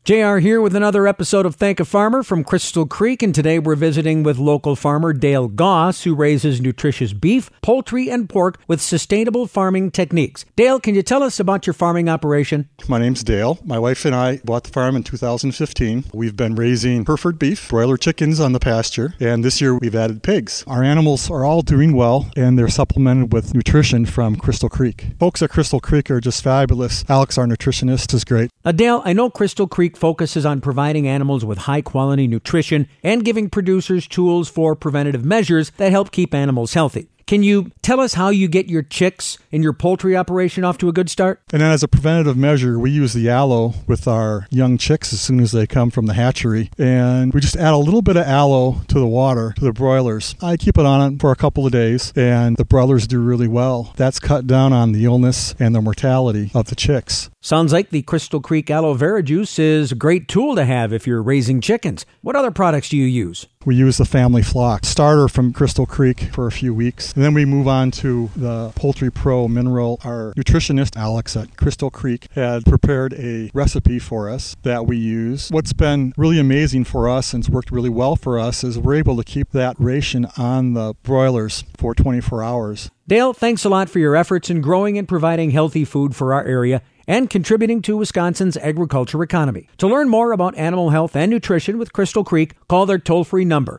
JR here with another episode of Thank a Farmer from Crystal Creek, and today we're visiting with local farmer Dale Goss, who raises nutritious beef, poultry, and pork with sustainable farming techniques. Dale, can you tell us about your farming operation? My name's Dale. My wife and I bought the farm in 2015. We've been raising Hereford beef, broiler chickens on the pasture, and this year we've added pigs. Our animals are all doing well, and they're supplemented with nutrition from Crystal Creek. Folks at Crystal Creek are just fabulous. Alex, our nutritionist, is great. Dale, I know Crystal Creek focuses on providing animals with high-quality nutrition and giving producers tools for preventative measures that help keep animals healthy. Can you tell us how you get your chicks and your poultry operation off to a good start? And then as a preventative measure, we use the aloe with our young chicks as soon as they come from the hatchery. And we just add a little bit of aloe to the water, to the broilers. I keep it on it for a couple of days, and the broilers do really well. That's cut down on the illness and the mortality of the chicks. Sounds like the Crystal Creek aloe vera juice is a great tool to have if you're raising chickens. What other products do you use? We use the Family Flock starter from Crystal Creek for a few weeks. And then we move on to the Poultry Pro Mineral. Our nutritionist, Alex at Crystal Creek, had prepared a recipe for us that we use. What's been really amazing for us and it's worked really well for us is we're able to keep that ration on the broilers for 24 hours. Dale, thanks a lot for your efforts in growing and providing healthy food for our area and contributing to Wisconsin's agriculture economy. To learn more about animal health and nutrition with Crystal Creek, call their toll-free number,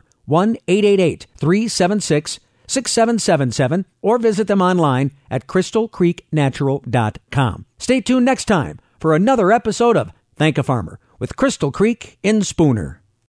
1-888-376-6777, or visit them online at crystalcreeknatural.com. Stay tuned next time for another episode of Thank a Farmer with Crystal Creek in Spooner.